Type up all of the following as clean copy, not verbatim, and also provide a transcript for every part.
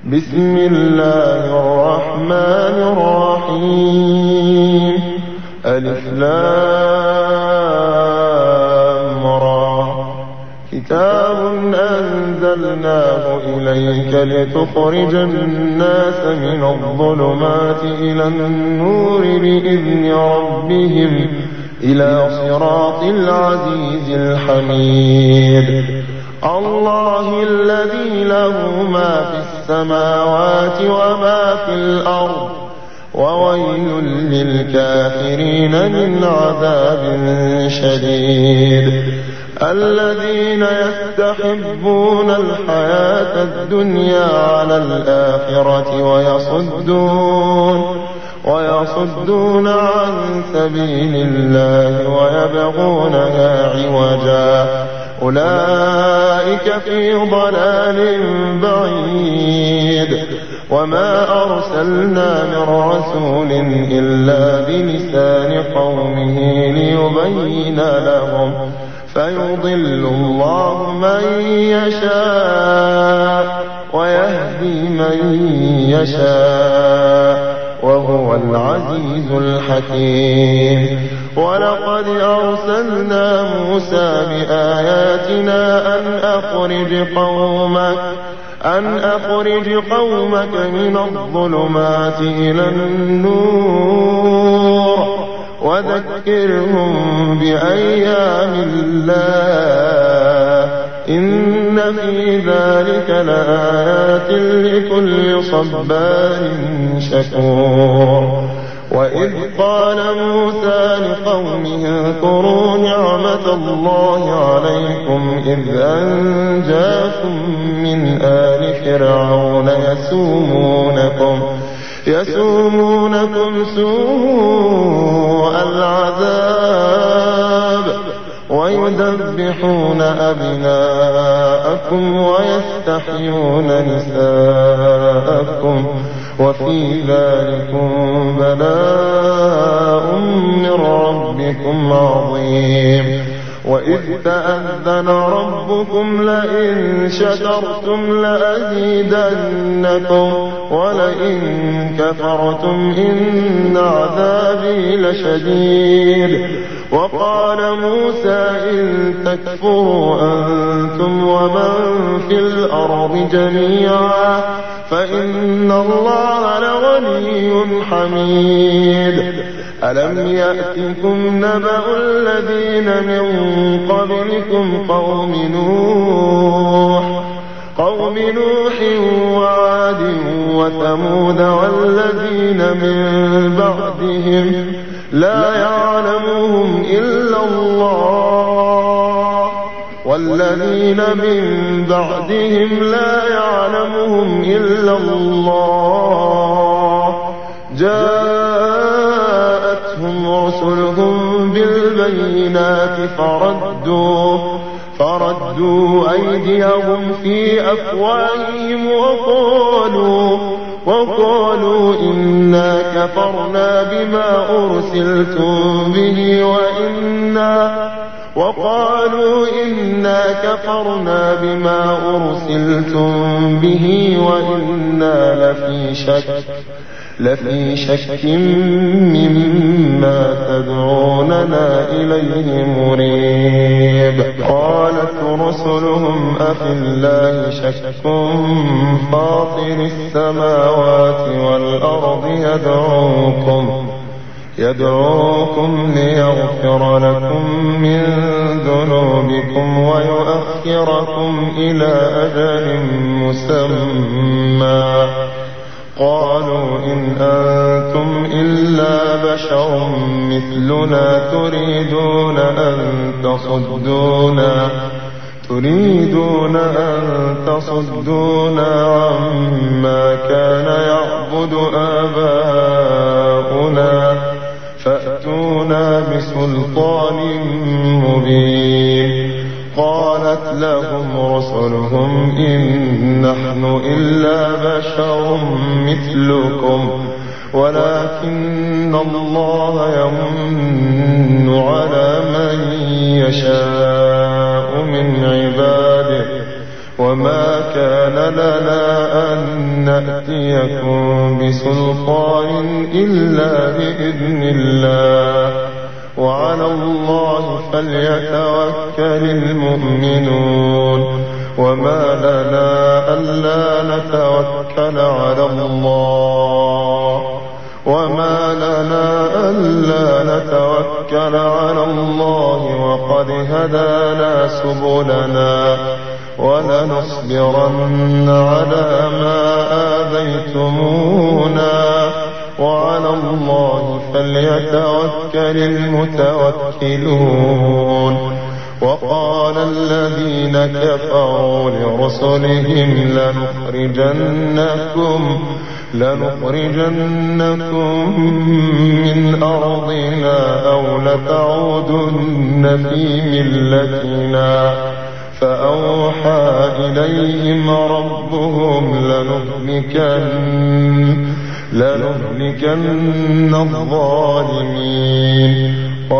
بسم الله الرحمن الرحيم. ألف لام را. كتاب أنزلناه إليك لتخرج الناس من الظلمات إلى النور بإذن ربهم إلى صراط العزيز الحميد. الله الذي له ما في السماوات وما في الأرض، وويل للكافرين من عذاب شديد. الذين يستحبون الحياة الدنيا على الآخرة ويصدون عن سبيل الله ويبغونها عوجا، أولئك في ضلال بعيد. وما أرسلنا من رسول إلا بلسان قومه ليبين لهم، فيضل الله من يشاء ويهدي من يشاء، وهو العزيز الحكيم. ولقد أرسلنا موسى بآياتنا أن أخرج قومك من الظلمات إلى النور وذكرهم بأيام الله، إن في ذلك لآيات لكل صبار شكور. وإذ قال موسى لقومه اذكروا نعمة الله عليكم إذ أنجاكم من آل فرعون يسومونكم سوء العذاب ويذبحون أبناءكم ويستحيون نساءكم، وفي ذلكم بلاء من ربكم عظيم. وإذ تأذن ربكم لئن شكرتم لأزيدنكم ولئن كفرتم إن عذابي لشديد. وقال موسى إن تكفروا أنتم ومن في الأرض جميعا فإن الله لغني حميد. ألم يأتكم نبأ الذين من قبلكم قوم نوح وعاد وثمود والذين من بعدهم لا يعلمهم إلا الله، والذين من بعدهم لا يعلمهم إلا الله. جاءتهم رسلهم بالبينات فردوا أيديهم في أفواههم وقالوا إنا كفرنا بما أرسلتم به وإنا لفي شك مما تدعوننا إليه مريب. قالت رسلهم أفي الله شك فاطر السماوات والأرض يدعوكم ليغفر لكم من ذنوبكم ويؤخركم إلى أجل مسمى. قالوا إن أنتم إلا بشر مثلنا تريدون أن تصدونا عما كان يعبد آباؤنا فأتونا بسلطان مبين. قالت لهم رسلهم إن نحن إلا بشر مثلكم ولكن الله يمن على من يشاء من عباده وما كان لنا أن نأتيكم بسلطان إلا بإذن الله وعلى الله فليتوكل المؤمنون وما لنا ألا نتوكل على الله وقد هدانا سبلنا ولنصبرن على ما آذيتمونا وعلى الله فليتوكل المتوكلون وقال الذين كفروا لرسلهم لنخرجنكم من أرضنا أو لتعودن في ملتنا فأوحى إليهم ربهم لنهلكن الظالمين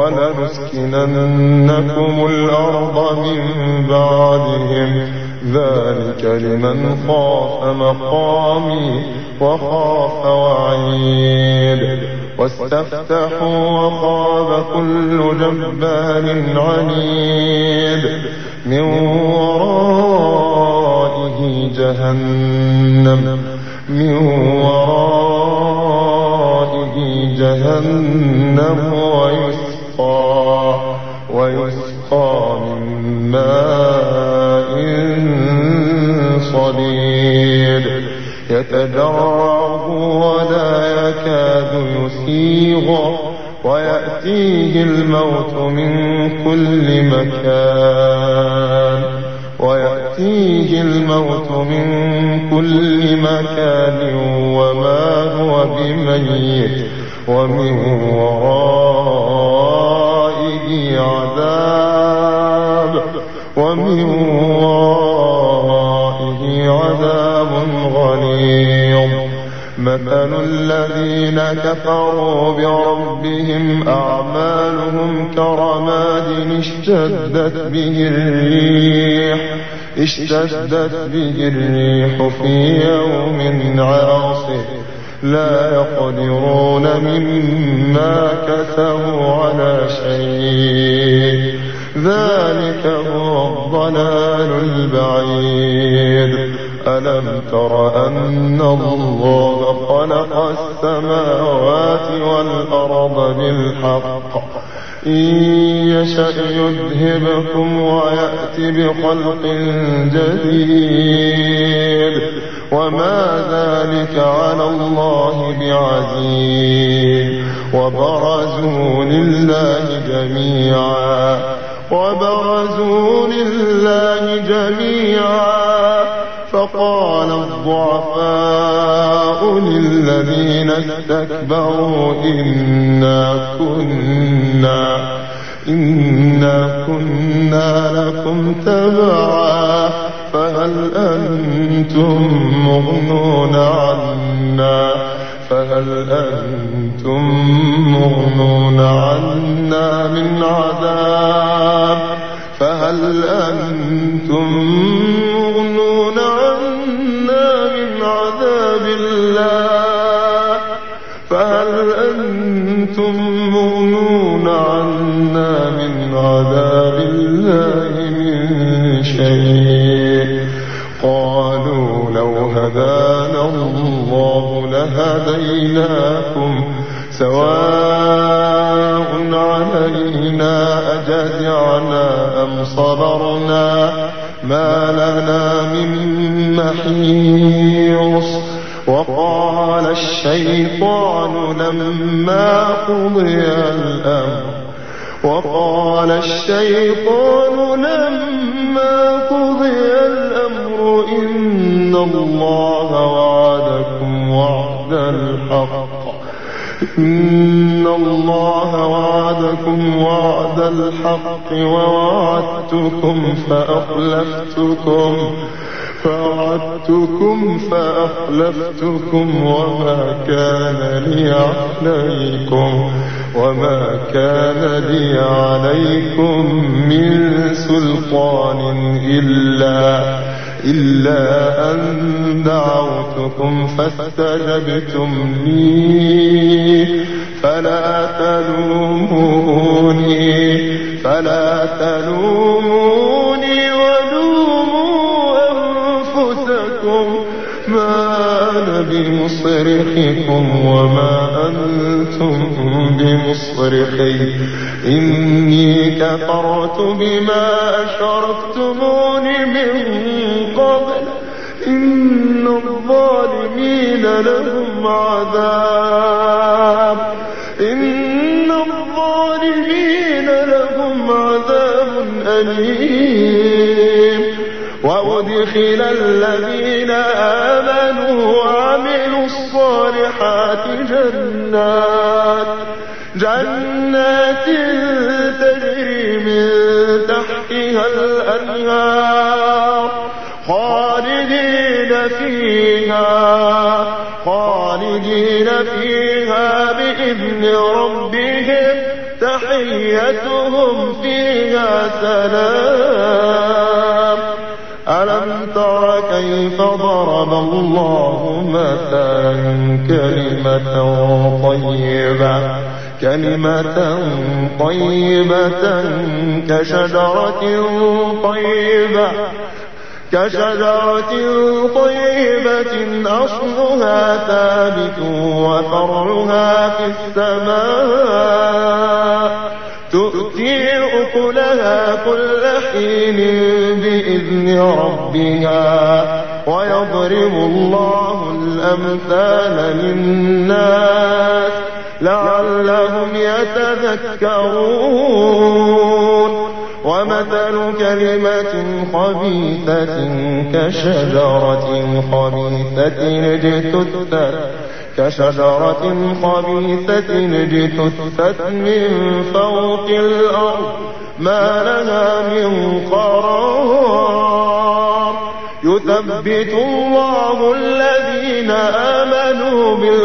ولنسكننكم الأرض من بعدهم ذلك لمن خاف مقامي وخاف وعيد واستفتحوا وخاب كل جبار عنيد من ورائه جهنم ويسقى من ماء صديد يتجرعه ولا يكاد يسيغه ويأتيه الموت من كل مكان وما هو بميت ومن ورائه عذاب غليظ مثل الذين كفروا بربهم أعمالهم كرماد اشتدت به الريح في يوم عاصف لا يقدرون مما كسبوا على شيء ذلك هو الضلال البعيد ألم تر أن الله خلق السماوات والأرض بالحق إن يشأ يذهبكم ويأتي بخلق جديد وما ذلك على الله بعزيز وبرزوا لله جميعا فقال الضعفاء للذين استكبروا إنا كنا لكم تبعا فهل أنتم مغنون عنا من عذاب الله من شيء قالوا لو هدانا الله لهديناكم سواء علينا أجزعنا أم صبرنا ما لنا من محيص وقال الشيطان لما قضي الأمر إن الله وعدكم وعد الحق ووعدتكم فأخلفتكم وما كان لي عليكم من سلطان إلا أن دعوتكم فاستجبتم لي فلا تلوموني ولوموا أنفسكم ما أنا بمصرخكم وما أنتم بمصرخي إني كفرت بما أشركتمون من قبل إن الظالمين لهم عذاب أليم وأدخل الذين آمنوا وعملوا الصالحات جنات تجري من تحتها الأنهار خالدين فيها بإذن ربهم تحيتهم فيها سلام ألم تر كيف ضرب الله مثلا كلمة طيبة كشجرة طيبة أصلها ثابت وفرعها في السماء تؤتي أكلها كل حين بإذن ربها ويضرب الله الأمثال للناس لعلهم يتذكرون ومثل كلمة خبيثة كشجرة خبيثة اجتثت من فوق الأرض ما لها من قرار يثبت الله الذين آمنوا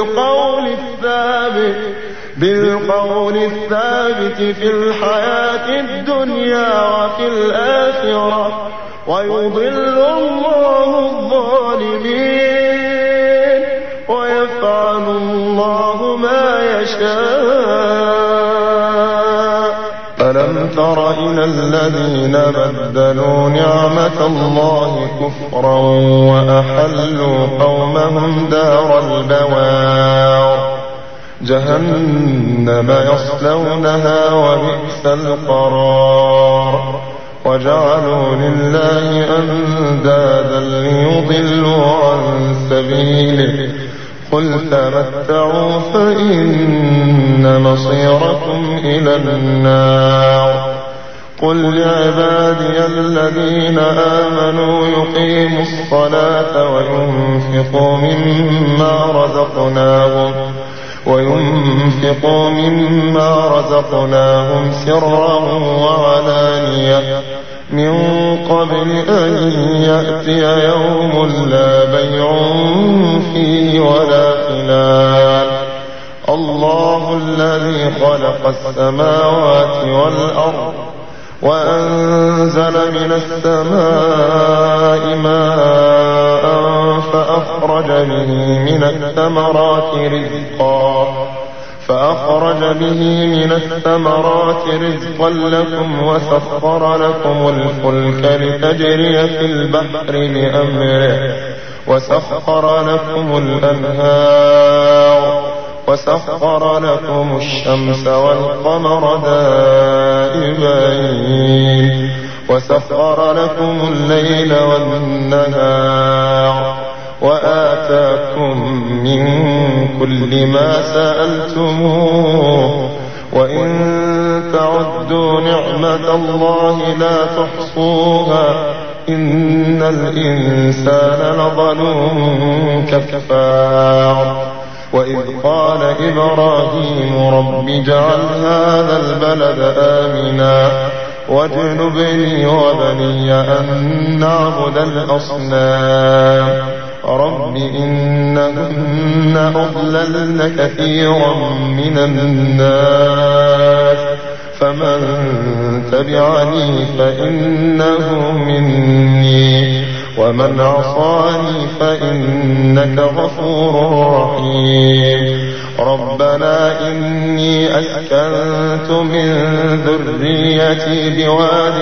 بالقول الثابت في الحياة الدنيا وفي الآخرة ويضل الله الظالمين ويفعل الله ما يشاء ألم تر إلى الذين بدلوا نعمة الله كفرا وأحلوا قومهم دار البوار جهنم يصلونها وبئس القرار وجعلوا لله أندادا ليضلوا عن سبيله قل تمتعوا فإن مصيركم إلى النار قل لعبادي الذين آمنوا يقيموا الصلاة وينفقوا مما رزقناهم سرا وعلانية من قبل أن يأتي يوم لا بيع فيه ولا خلال الله الذي خلق السماوات والأرض وأنزل من السماء ماء فأخرج به من الثمرات رزقا لكم وسخر لكم الفلك لتجري في البحر بأمره وسخر لكم الأنهار وسخر لكم الشمس والقمر دائبين وسخر لكم الليل والنهار وآتاكم من كل ما سألتموه وإن تعدوا نعمة الله لا تحصوها إن الإنسان لظلوم كفار وإذ قال إبراهيم رب اجعل هذا البلد آمنا واجنبني وبني أن نعبد الأصنام رب إنهن أضللن كثيرا من الناس فمن تبعني فإنه مني ومن عصاني فإنك غفور رحيم. ربنا إني أسكنت من ذريتي بواد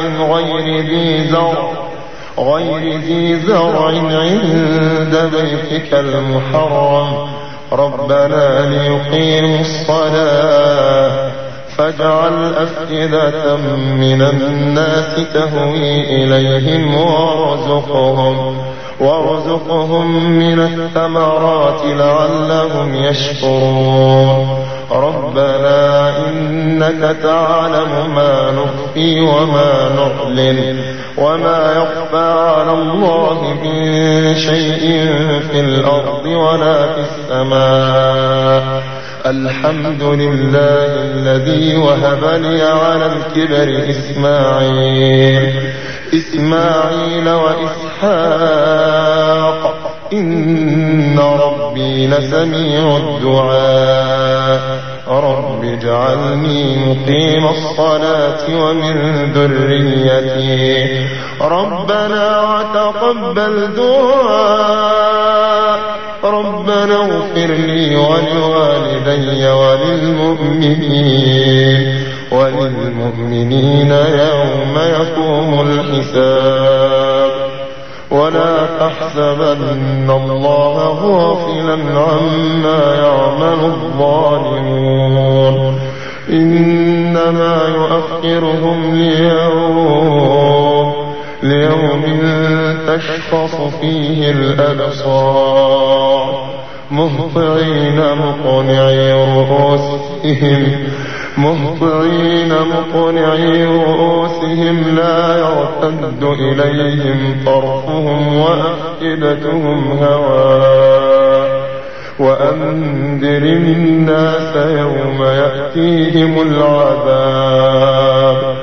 غير ذي زرع عند بيتك المحرم ربنا ليقيموا الصلاة فاجعل أفئدة من الناس تهوي إليهم وارزقهم من الثمرات لعلهم يشكرون. ربنا إنك تعلم ما نخفي وما نعلن وما يخفى على الله من شيء في الأرض ولا في السماء. الحمد لله الذي وهب لي على الكبر إسماعيل وإسحاق إن ربي لسميع الدعاء. رب اجعلني مقيم الصلاة ومن ذريتي ربنا وتقبل دعاء. ربنا اغفر لي ولوالدي وللمؤمنين يوم يقوم الحساب. ولا تحسبن الله غافلا عما يعمل الظالمون إنما يؤخرهم ليوم تشخص فيه الأبصار مهطعين مقنعي رؤوسهم لا يرتد إليهم طرفهم وأفئدتهم هواء. وأنذر الناس يوم يأتيهم العذاب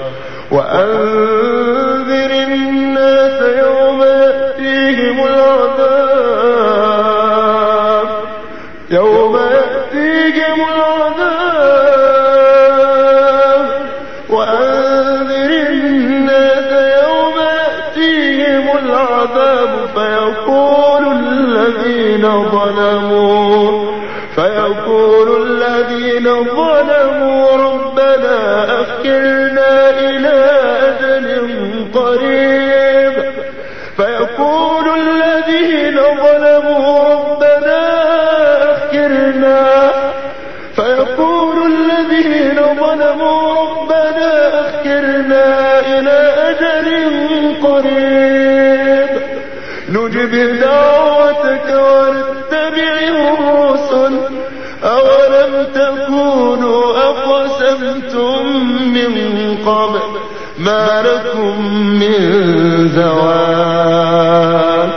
فيقول الذين ظلموا ربنا أخرنا إلى أجل قريب. فيقول الذين ظلموا ربنا أخرنا إلى أجل قريب نجب دعوتك ونتبع الرسل أولم تكونوا أقسمتم من قبل ما لكم من زوال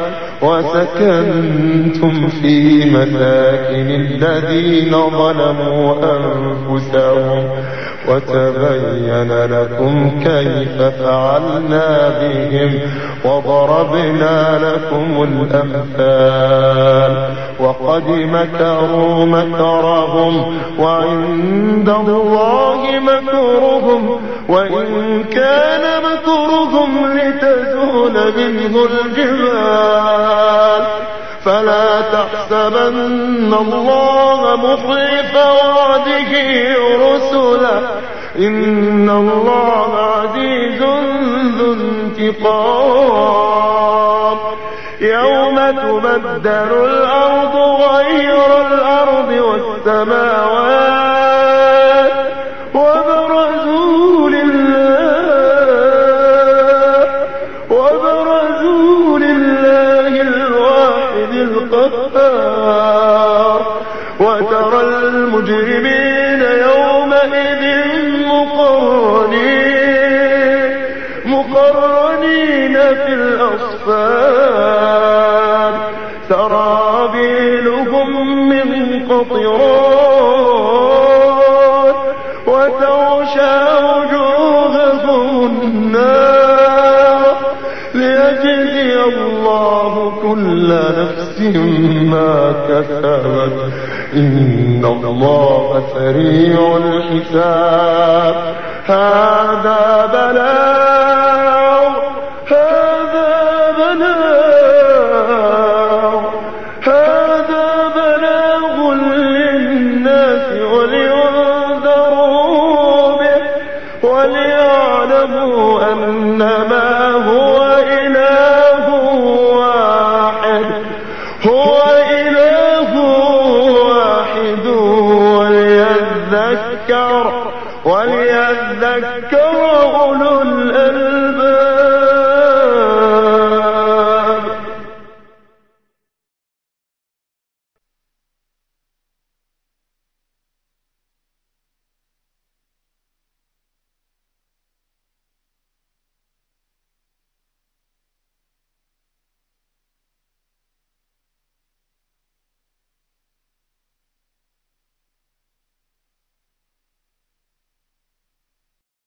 وسكنتم في مساكن الذين ظلموا أنفسهم وتبين لكم كيف فعلنا بهم وضربنا لكم الأمثال. وقد مكروا مكرهم وعند الله مكرهم وإن كان مكرهم لتزول منه الجبال. فلا تحسبن الله مخلف وعده رسله إن الله عزيز ذو انتقام. يوم تبدل الأرض غير الأرض والسماوات وبرزوا لله الواحد القهار. وترى المجرمين يومئذ مقرنين في الأصفاد سرابيلهم من قطران وتغشى وجوههم النار ليجزي الله كل نفس ما كسبت إن الله سريع الحساب. هذا بلاء